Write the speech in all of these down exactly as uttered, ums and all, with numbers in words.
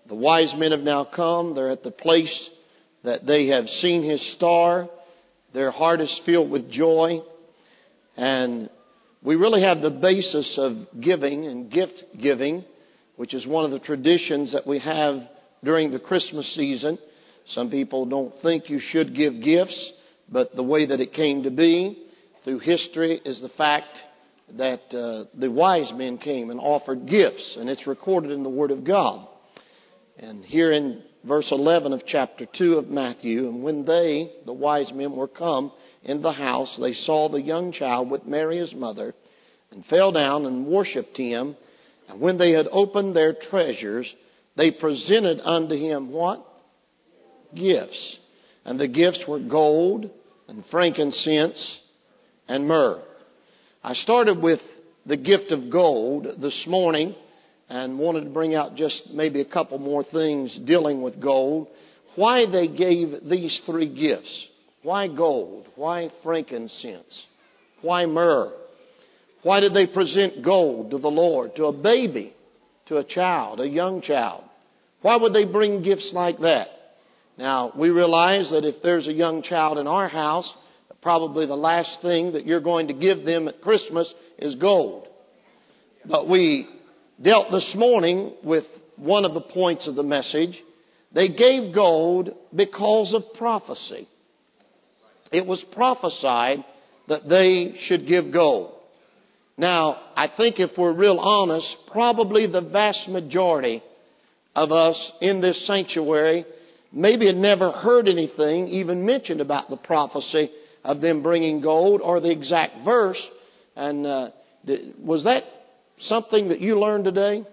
The wise men have now come. They're at the place that they have seen his star. Their heart is filled with joy. And we really have the basis of giving and gift giving, which is one of the traditions that we have during the Christmas season. Some people don't think you should give gifts, but the way that it came to be through history is the fact that uh, the wise men came and offered gifts, and it's recorded in the Word of God. And here in verse eleven of chapter two of Matthew, and when they, the wise men, were come in the house, they saw the young child with Mary his mother, and fell down and worshipped him. And when they had opened their treasures, they presented unto him what? Gifts. And the gifts were gold and frankincense and myrrh. I started with the gift of gold this morning and wanted to bring out just maybe a couple more things dealing with gold. Why they gave these three gifts. Why gold? Why frankincense? Why myrrh? Why did they present gold to the Lord, to a baby, to a child, a young child? Why would they bring gifts like that? Now, we realize that if there's a young child in our house, probably the last thing that you're going to give them at Christmas is gold. But we dealt this morning with one of the points of the message. They gave gold because of prophecy. It was prophesied that they should give gold. Now, I think if we're real honest, probably the vast majority of us in this sanctuary maybe had never heard anything even mentioned about the prophecy of them bringing gold or the exact verse. And uh, was that something that you learned today?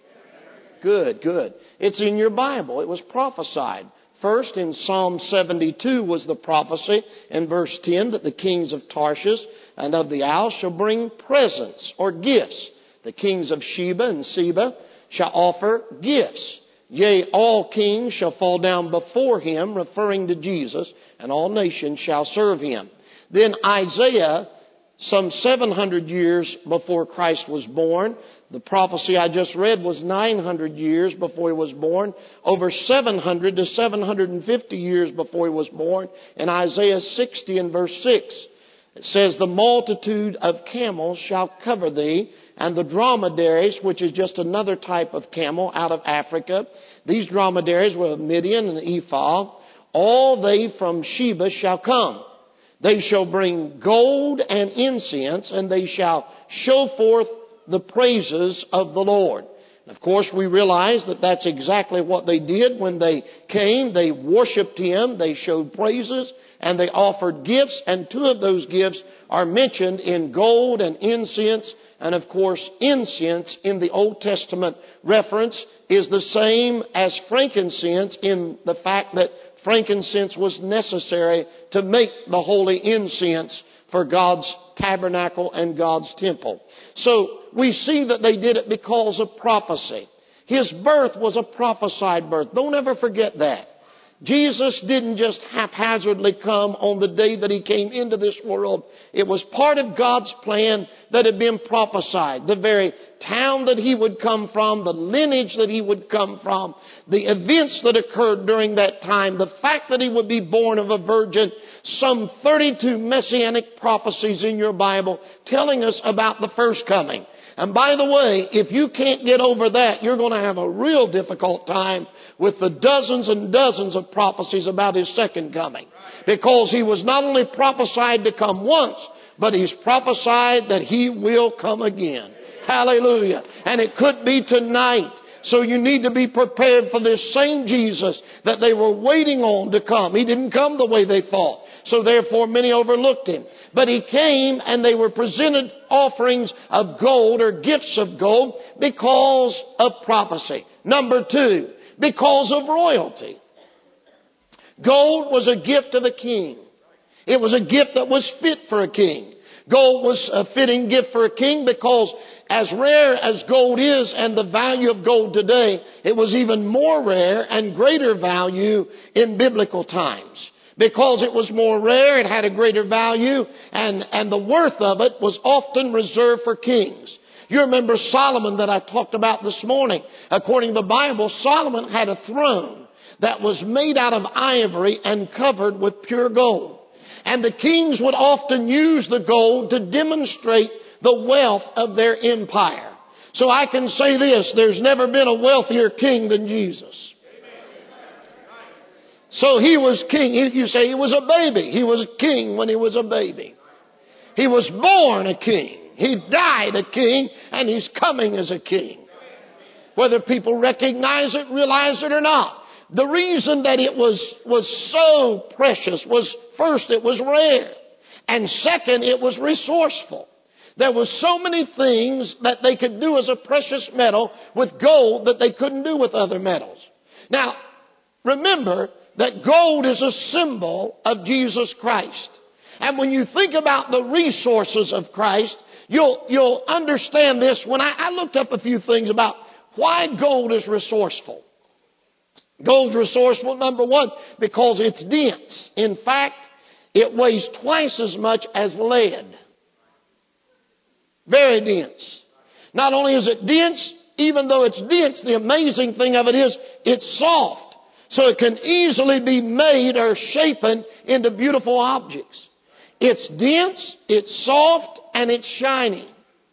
Good, good. It's in your Bible. It was prophesied. First, in Psalm seventy-two was the prophecy in verse ten that the kings of Tarshish and of the isles shall bring presents or gifts. The kings of Sheba and Seba shall offer gifts. Yea, all kings shall fall down before him, referring to Jesus, and all nations shall serve him. Then Isaiah, some seven hundred years before Christ was born, the prophecy I just read was nine hundred years before he was born, over seven hundred to seven hundred fifty years before he was born, in Isaiah sixty and verse six. It says, the multitude of camels shall cover thee, and the dromedaries, which is just another type of camel out of Africa. These dromedaries were Midian and Ephah. All they from Sheba shall come. They shall bring gold and incense, and they shall show forth the praises of the Lord. And of course, we realize that that's exactly what they did when they came. They worshiped him, they showed praises, and they offered gifts. And two of those gifts are mentioned in gold and incense. And of course, incense in the Old Testament reference is the same as frankincense in the fact that frankincense was necessary to make the holy incense for God's tabernacle and God's temple. So we see that they did it because of prophecy. His birth was a prophesied birth. Don't ever forget that. Jesus didn't just haphazardly come on the day that he came into this world. It was part of God's plan that had been prophesied. The very town that he would come from, the lineage that he would come from, the events that occurred during that time, the fact that he would be born of a virgin, some thirty-two messianic prophecies in your Bible telling us about the first coming. And by the way, if you can't get over that, you're going to have a real difficult time with the dozens and dozens of prophecies about his second coming. Because he was not only prophesied to come once, but he's prophesied that he will come again. Hallelujah. And it could be tonight. So you need to be prepared for this same Jesus that they were waiting on to come. He didn't come the way they thought. So therefore many overlooked him. But he came and they were presented offerings of gold or gifts of gold because of prophecy. Number two, because of royalty. Gold was a gift of a king. It was a gift that was fit for a king. Gold was a fitting gift for a king because as rare as gold is and the value of gold today, it was even more rare and greater value in biblical times. Because it was more rare, it had a greater value, and, and the worth of it was often reserved for kings. You remember Solomon that I talked about this morning. According to the Bible, Solomon had a throne that was made out of ivory and covered with pure gold. And the kings would often use the gold to demonstrate the wealth of their empire. So I can say this, there's never been a wealthier king than Jesus. So he was king. You say he was a baby. He was a king when he was a baby. He was born a king. He died a king, and he's coming as a king. Whether people recognize it, realize it or not. The reason that it was, was so precious was, first, it was rare. And second, it was resourceful. There were so many things that they could do as a precious metal with gold that they couldn't do with other metals. Now, remember that gold is a symbol of Jesus Christ. And when you think about the resources of Christ, you'll, you'll understand this. When I, I looked up a few things about why gold is resourceful. Gold's resourceful, number one, because it's dense. In fact, it weighs twice as much as lead. Very dense. Not only is it dense, even though it's dense, the amazing thing of it is it's soft. So it can easily be made or shapen into beautiful objects. It's dense, it's soft, and it's shiny.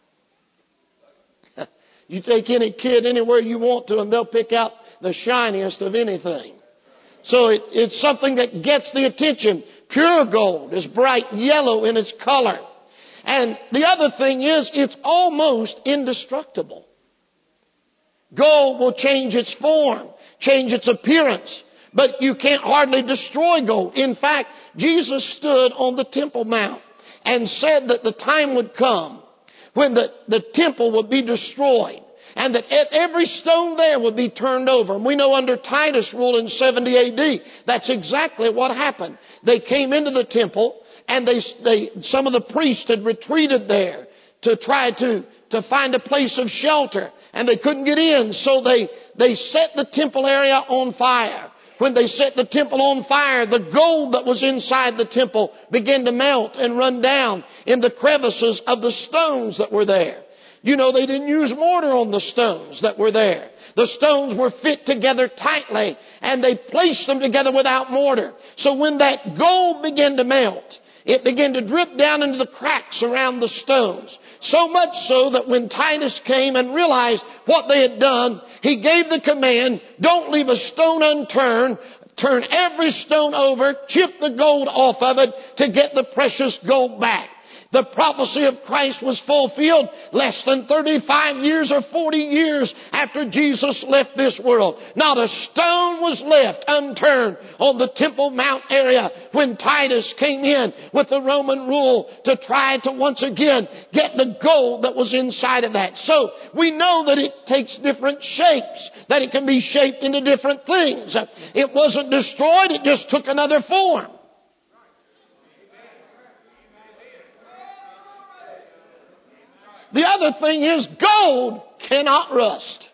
You take any kid anywhere you want to and they'll pick out the shiniest of anything. So it, it's something that gets the attention. Pure gold is bright yellow in its color. And the other thing is it's almost indestructible. Gold will change its form, change its appearance, but you can't hardly destroy gold. In fact, Jesus stood on the Temple Mount and said that the time would come when the, the temple would be destroyed and that every stone there would be turned over. And we know under Titus' rule in seventy A D, that's exactly what happened. They came into the temple and they, they some of the priests had retreated there to try to, to find a place of shelter. And they couldn't get in, so they, they set the temple area on fire. When they set the temple on fire, the gold that was inside the temple began to melt and run down in the crevices of the stones that were there. You know, they didn't use mortar on the stones that were there. The stones were fit together tightly, and they placed them together without mortar. So when that gold began to melt, it began to drip down into the cracks around the stones. So much so that when Titus came and realized what they had done, he gave the command, don't leave a stone unturned. Turn every stone over, chip the gold off of it to get the precious gold back. The prophecy of Christ was fulfilled less than thirty-five years or forty years after Jesus left this world. Not a stone was left unturned on the Temple Mount area when Titus came in with the Roman rule to try to once again get the gold that was inside of that. So we know that it takes different shapes, that it can be shaped into different things. It wasn't destroyed, it just took another form. The other thing is gold cannot rust.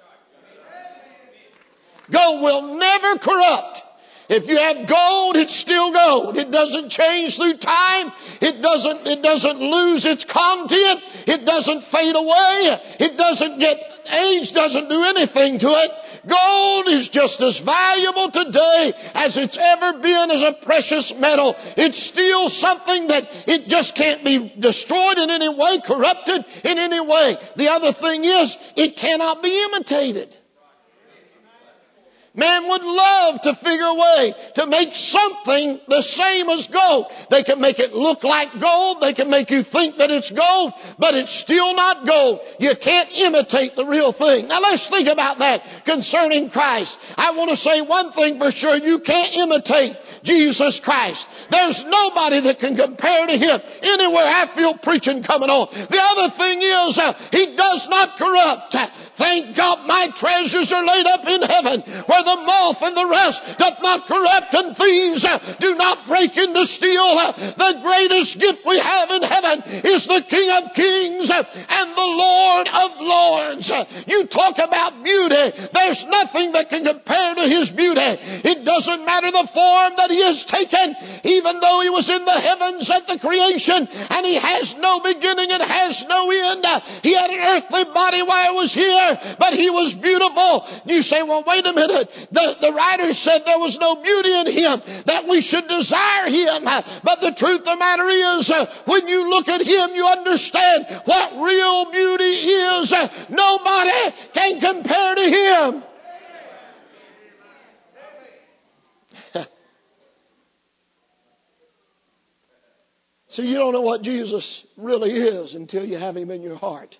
Gold will never corrupt. If you have gold, it's still gold. It doesn't change through time. It doesn't, it doesn't lose its content. It doesn't fade away. It doesn't get, age doesn't do anything to it. Gold is just as valuable today as it's ever been as a precious metal. It's still something that it just can't be destroyed in any way, corrupted in any way. The other thing is, it cannot be imitated. Man would love to figure a way to make something the same as gold. They can make it look like gold. They can make you think that it's gold, but it's still not gold. You can't imitate the real thing. Now let's think about that concerning Christ. I want to say one thing for sure. You can't imitate Jesus Christ. There's nobody that can compare to Him anywhere. I feel preaching coming on. The other thing is, uh, He does not corrupt. Thank God my treasures are laid up in heaven, where where the moth and the rust doth not corrupt and thieves do not break in to steal. The greatest gift we have in heaven is the King of Kings and the Lord of Lords. You talk about beauty. There's nothing that can compare to His beauty. It doesn't matter the form that He has taken, even though He was in the heavens at the creation and He has no beginning and has no end. He had an earthly body while He was here, but He was beautiful. You say, well, wait a minute. The, the writer said there was no beauty in Him, that we should desire Him. But the truth of the matter is, when you look at Him, you understand what real beauty is. Nobody can compare to Him. So you don't know what Jesus really is until you have Him in your heart.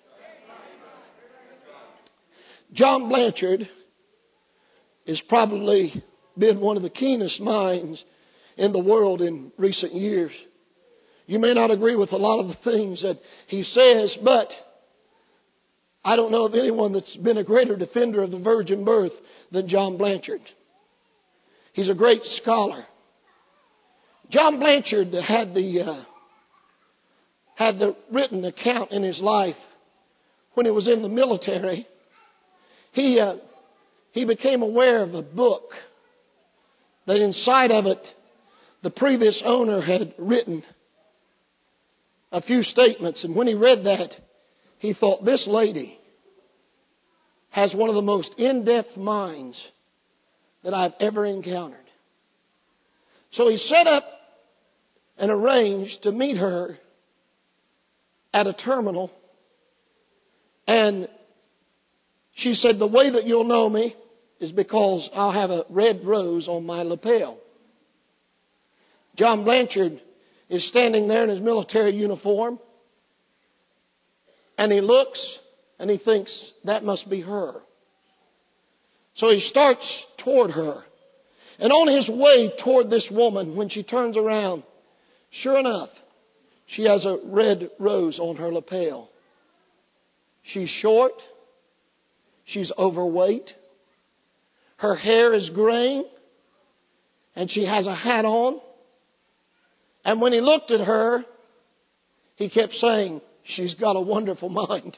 John Blanchard has probably been one of the keenest minds in the world in recent years. You may not agree with a lot of the things that he says, but I don't know of anyone that's been a greater defender of the virgin birth than John Blanchard. He's a great scholar. John Blanchard had the uh, had the written account in his life when he was in the military. He uh, he became aware of a book that inside of it the previous owner had written a few statements. And when he read that, he thought, this lady has one of the most in-depth minds that I've ever encountered. So he set up and arranged to meet her at a terminal. And she said, the way that you'll know me is because I'll have a red rose on my lapel. John Blanchard is standing there in his military uniform. And he looks and he thinks, that must be her. So he starts toward her. And on his way toward this woman, when she turns around, sure enough, she has a red rose on her lapel. She's short. She's overweight. Her hair is graying. And she has a hat on. And when he looked at her, he kept saying, she's got a wonderful mind.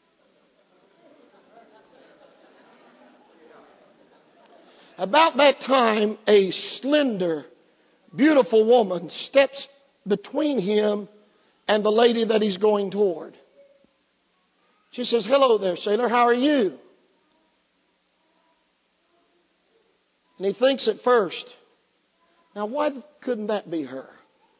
About that time, a slender, beautiful woman steps between him and the lady that he's going toward. She says, hello there, sailor, how are you? And he thinks at first, now why couldn't that be her?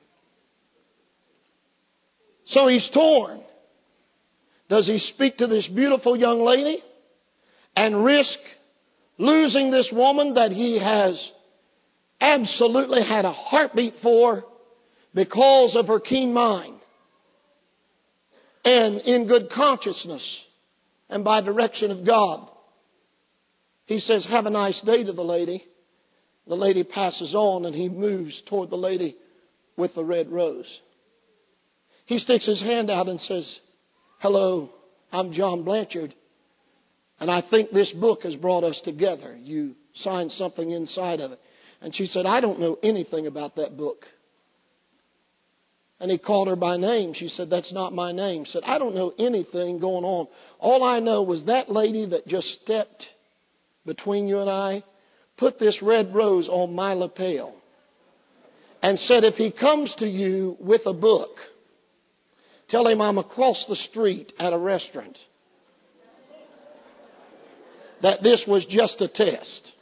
So he's torn. Does he speak to this beautiful young lady and risk losing this woman that he has absolutely had a heartbeat for because of her keen mind and in good consciousness and by direction of God? He says, have a nice day to the lady. The lady passes on and he moves toward the lady with the red rose. He sticks his hand out and says, hello, I'm John Blanchard. And I think this book has brought us together. You signed something inside of it. And she said, I don't know anything about that book. And he called her by name. She said, that's not my name. Said, I don't know anything going on. All I know was that lady that just stepped between you and I put this red rose on my lapel and said, if he comes to you with a book, tell him I'm across the street at a restaurant. That this was just a test.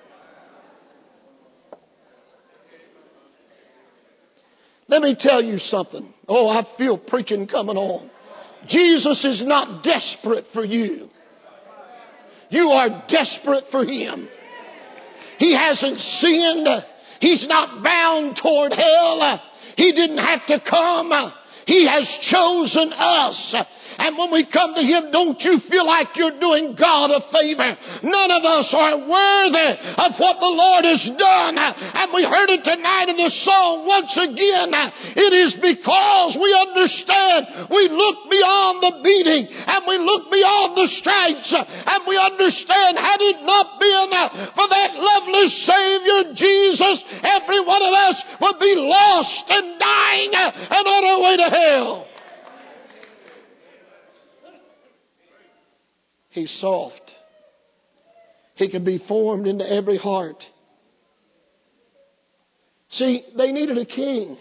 Let me tell you something. Oh, I feel preaching coming on. Jesus is not desperate for you. You are desperate for Him. He hasn't sinned. He's not bound toward hell. He didn't have to come. He has chosen us. And when we come to Him, don't you feel like you're doing God a favor? None of us are worthy of what the Lord has done. And we heard it tonight in the song once again. It is because we understand. We look beyond the beating and we look beyond the stripes, and we understand, had it not been for that lovely Savior Jesus, every one of us would be lost and dying and on our way to hell. He's soft. He can be formed into every heart. See, they needed a king.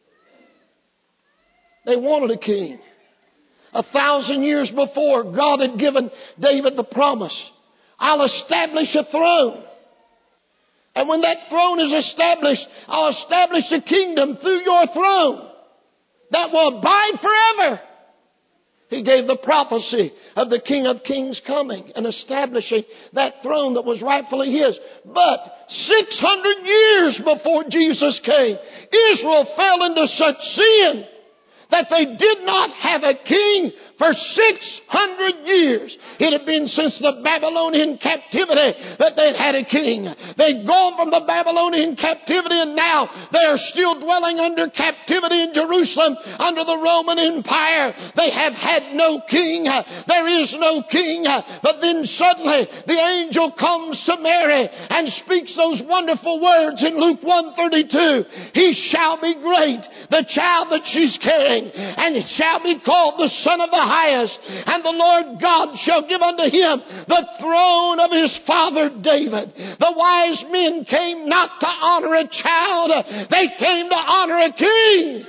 They wanted a king. A thousand years before, God had given David the promise, I'll establish a throne. And when that throne is established, I'll establish a kingdom through your throne that will abide forever. He gave the prophecy of the King of Kings coming and establishing that throne that was rightfully His. But six hundred years before Jesus came, Israel fell into such sin that they did not have a king for six hundred years. It had been since the Babylonian captivity that they'd had a king. They'd gone from the Babylonian captivity, and now they are still dwelling under captivity in Jerusalem under the Roman Empire. They have had no king. There is no king. But then suddenly the angel comes to Mary and speaks those wonderful words in Luke one thirty-two. He shall be great, the child that she's carrying, and it shall be called the Son of the Highest. And the Lord God shall give unto him the throne of his father David. The wise men came not to honor a child, they came to honor a king.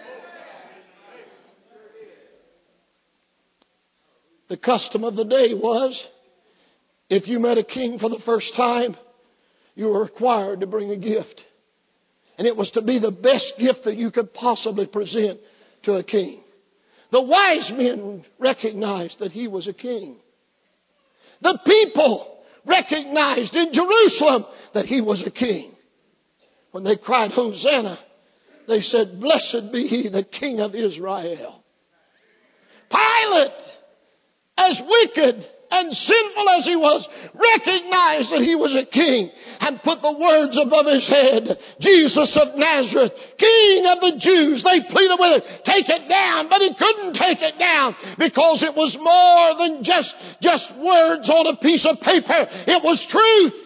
The custom of the day was, if you met a king for the first time, you were required to bring a gift. And it was to be the best gift that you could possibly present to a king. The wise men recognized that he was a king. The people recognized in Jerusalem that he was a king. When they cried, Hosanna, they said, blessed be he, the King of Israel. Pilate, as wicked and sinful as he was, recognized that he was a king and put the words above his head. Jesus of Nazareth, King of the Jews. They pleaded with him, take it down. But he couldn't take it down because it was more than just, just words on a piece of paper. It was truth.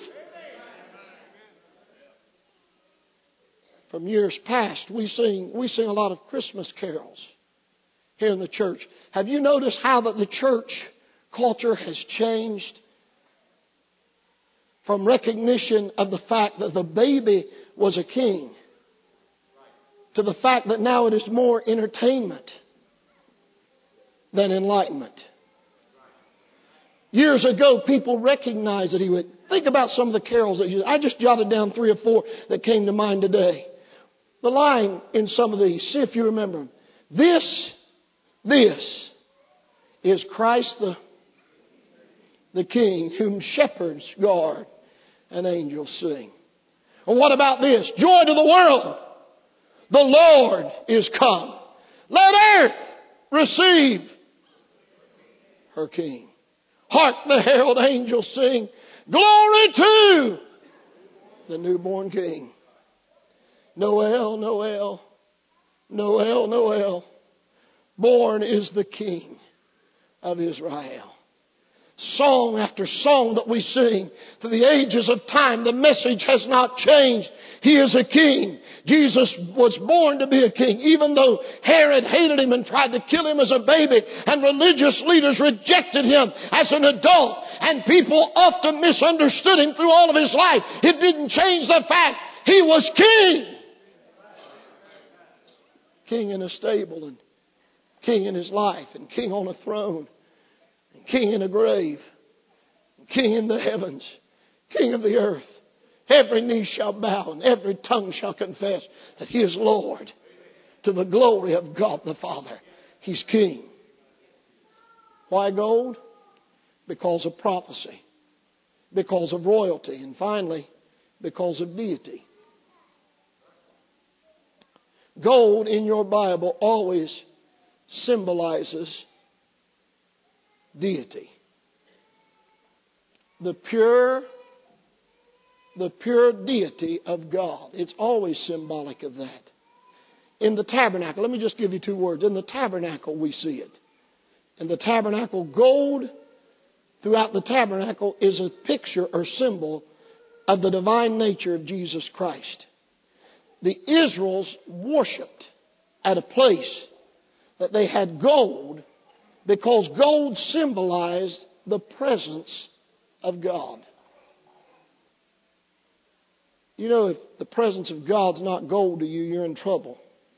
From years past, we sing, we sing a lot of Christmas carols here in the church. Have you noticed how that the church culture has changed from recognition of the fact that the baby was a king to the fact that now it is more entertainment than enlightenment? Years ago, people recognized that he would. Think about some of the carols that you. I just jotted down three or four that came to mind today. The line in some of these, see if you remember them. This, this is Christ the The King, whom shepherds guard and angels sing. Or what about this? Joy to the world. The Lord is come. Let earth receive her King. Hark the herald angels sing. Glory to the newborn King. Noel, Noel, Noel, Noel. Born is the King of Israel. Song after song that we sing through the ages of time, the message has not changed. He is a king. Jesus was born to be a king, even though Herod hated him and tried to kill him as a baby, and religious leaders rejected him as an adult, and people often misunderstood him through all of his life. It didn't change the fact he was king. King in a stable, and king in his life, and king on a throne. King in a grave, King in the heavens, King of the earth. Every knee shall bow and every tongue shall confess that He is Lord, to the glory of God the Father. He's King. Why gold? Because of prophecy, because of royalty, and finally, because of deity. Gold in your Bible always symbolizes deity. The pure, the pure deity of God. It's always symbolic of that. In the tabernacle, let me just give you two words. In the tabernacle, we see it. In the tabernacle, gold throughout the tabernacle is a picture or symbol of the divine nature of Jesus Christ. The Israels worshipped at a place that they had gold because gold symbolized the presence of God. You know, if the presence of God's not gold to you, you're in trouble.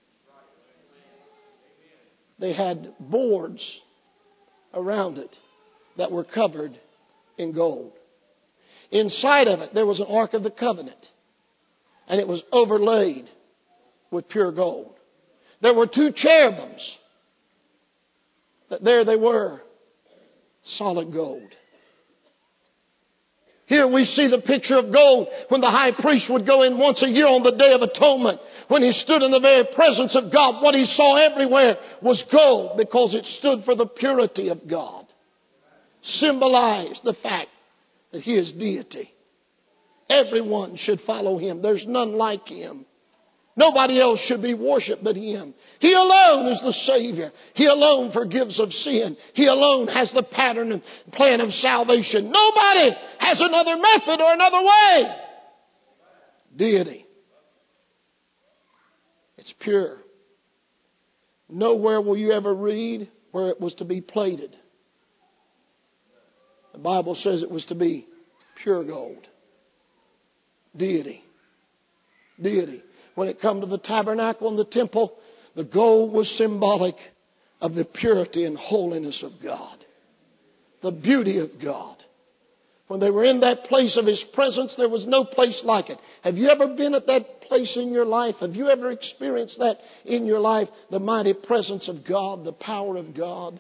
They had boards around it that were covered in gold. Inside of it, there was an Ark of the Covenant, and it was overlaid with pure gold. There were two cherubims, that there they were, solid gold. Here we see the picture of gold when the high priest would go in once a year on the Day of Atonement. When he stood in the very presence of God, what he saw everywhere was gold because it stood for the purity of God. Symbolized the fact that He is deity. Everyone should follow Him. There's none like Him. Nobody else should be worshipped but Him. He alone is the Savior. He alone forgives of sin. He alone has the pattern and plan of salvation. Nobody has another method or another way. Deity. It's pure. Nowhere will you ever read where it was to be plated. The Bible says it was to be pure gold. Deity. Deity. When it come to the tabernacle and the temple, the gold was symbolic of the purity and holiness of God. The beauty of God. When they were in that place of His presence, there was no place like it. Have you ever been at that place in your life? Have you ever experienced that in your life? The mighty presence of God, the power of God?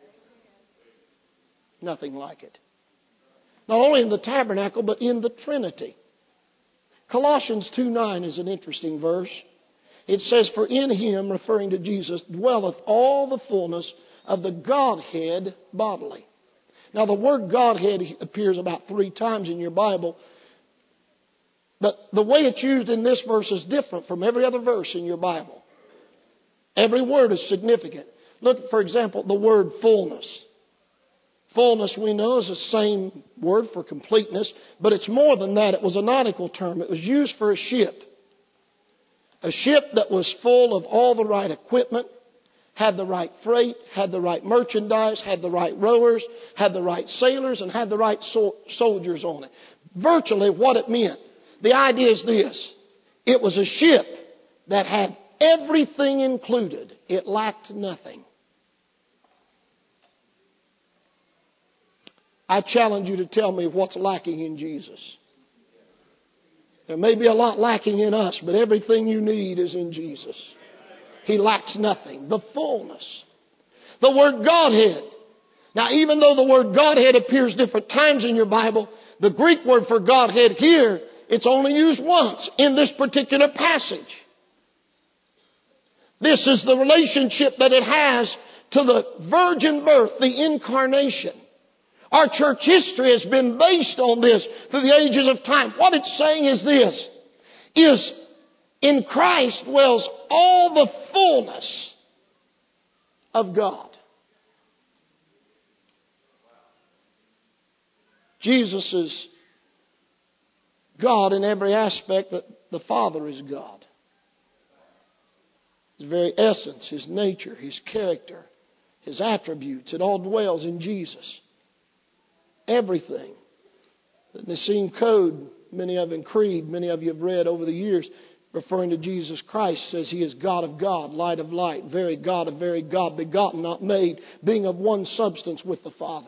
Nothing like it. Not only in the tabernacle, but in the Trinity. Colossians two nine is an interesting verse. It says, "For in Him," referring to Jesus, "dwelleth all the fullness of the Godhead bodily." Now the word Godhead appears about three times in your Bible. But the way it's used in this verse is different from every other verse in your Bible. Every word is significant. Look, for example, the word fullness. Fullness, we know, is the same word for completeness, but it's more than that. It was a nautical term. It was used for a ship. A ship that was full of all the right equipment, had the right freight, had the right merchandise, had the right rowers, had the right sailors, and had the right so- soldiers on it. Virtually what it meant. The idea is this. It was a ship that had everything included. It lacked nothing. I challenge you to tell me what's lacking in Jesus. There may be a lot lacking in us, but everything you need is in Jesus. He lacks nothing. The fullness. The word Godhead. Now, even though the word Godhead appears different times in your Bible, the Greek word for Godhead here, it's only used once in this particular passage. This is the relationship that it has to the virgin birth, the incarnation. Our church history has been based on this through the ages of time. What it's saying is this, is in Christ dwells all the fullness of God. Jesus is God in every aspect that the Father is God. His very essence, His nature, His character, His attributes, it all dwells in Jesus. Everything. The Nicene Code, many of in Creed, many of you have read over the years, referring to Jesus Christ, says He is God of God, light of light, very God of very God, begotten, not made, being of one substance with the Father.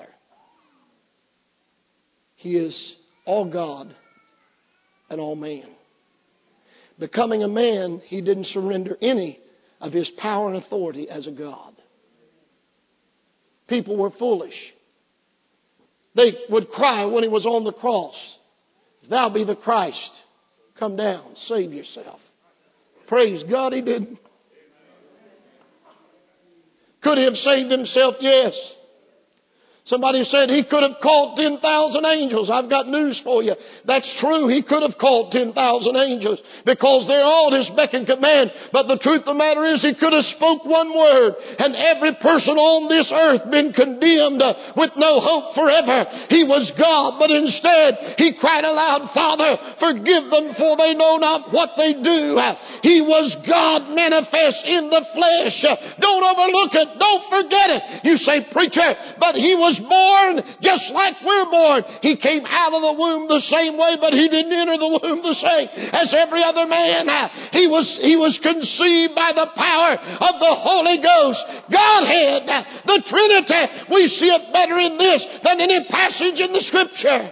He is all God and all man. Becoming a man, He didn't surrender any of His power and authority as a God. People were foolish. They would cry when He was on the cross, "If thou be the Christ, come down, save yourself." Praise God, He didn't. Could He have saved Himself? Yes. Somebody said he could have called ten thousand angels. I've got news for you. That's true. He could have called ten thousand angels because they're all at his beck and command. But the truth of the matter is he could have spoke one word and every person on this earth been condemned with no hope forever. He was God, but instead he cried aloud, Father, forgive them for they know not what they do. He was God manifest in the flesh. Don't overlook it. Don't forget it. You say, preacher, but he was born just like we're born. He came out of the womb the same way, but he didn't enter the womb the same as every other man. He was, he was conceived by the power of the Holy Ghost. Godhead, the Trinity. We see it better in this than any passage in the Scripture.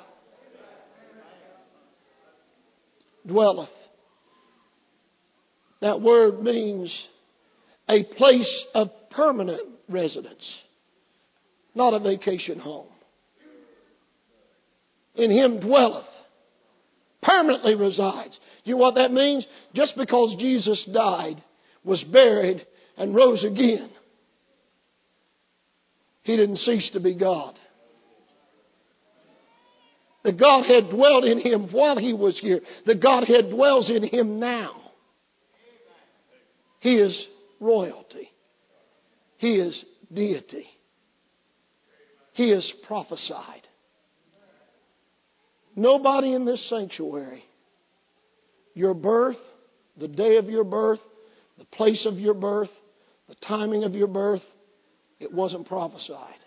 Dwelleth. That word means a place of permanent residence. Not a vacation home. In him dwelleth. Permanently resides. You know what that means? Just because Jesus died, was buried, and rose again, he didn't cease to be God. The Godhead dwelled in him while he was here. The Godhead dwells in him now. He is royalty. He is deity. He is prophesied. Nobody in this sanctuary, your birth, the day of your birth, the place of your birth, the timing of your birth, it wasn't prophesied.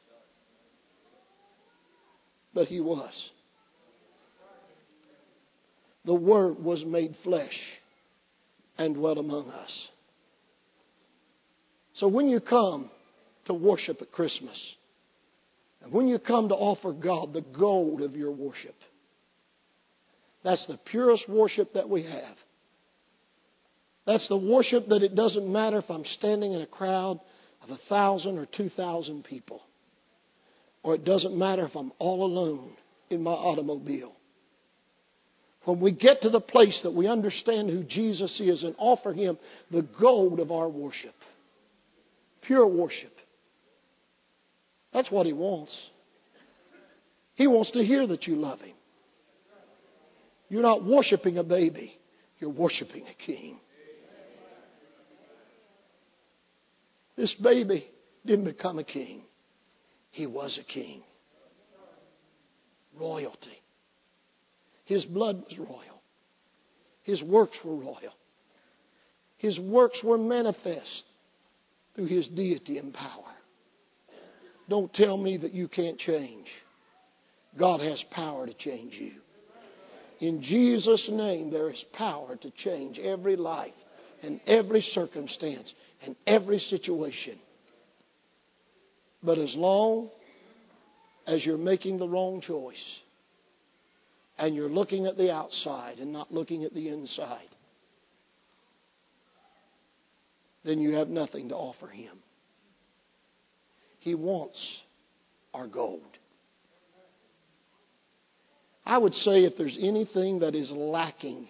But he was. The Word was made flesh and dwelt among us. So when you come to worship at Christmas, and when you come to offer God the gold of your worship, that's the purest worship that we have. That's the worship that it doesn't matter if I'm standing in a crowd of a thousand or two thousand people. Or it doesn't matter if I'm all alone in my automobile. When we get to the place that we understand who Jesus is and offer Him the gold of our worship. Pure worship. That's what He wants. He wants to hear that you love Him. You're not worshiping a baby. You're worshiping a king. This baby didn't become a king. He was a king. Royalty. His blood was royal. His works were royal. His works were manifest through His deity and power. Don't tell me that you can't change. God has power to change you. In Jesus' name, there is power to change every life and every circumstance and every situation. But as long as you're making the wrong choice and you're looking at the outside and not looking at the inside, then you have nothing to offer Him. He wants our gold. I would say if there's anything that is lacking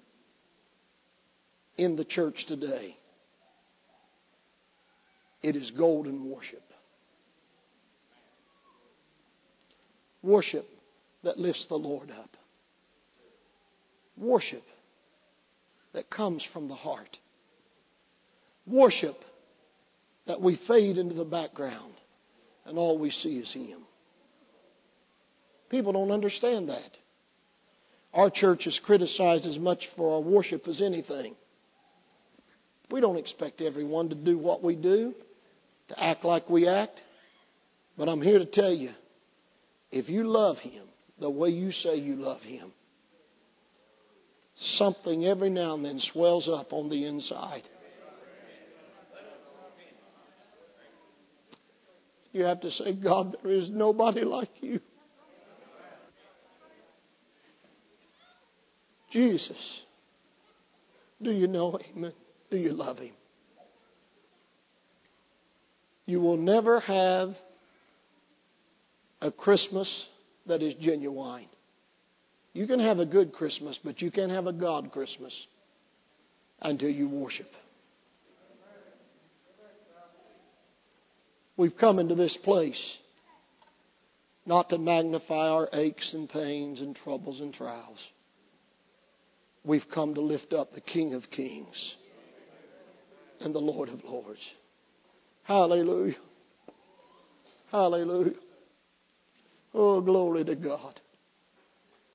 in the church today, it is golden worship. Worship that lifts the Lord up. Worship that comes from the heart. Worship that we fade into the background and all we see is Him. People don't understand that. Our church is criticized as much for our worship as anything. We don't expect everyone to do what we do, to act like we act. But I'm here to tell you, if you love Him the way you say you love Him, something every now and then swells up on the inside. You have to say, God, there is nobody like you. Jesus, do you know Him? Do you love Him? You will never have a Christmas that is genuine. You can have a good Christmas, but you can't have a God Christmas until you worship. We've come into this place not to magnify our aches and pains and troubles and trials. We've come to lift up the King of Kings and the Lord of Lords. Hallelujah. Hallelujah. Oh, glory to God.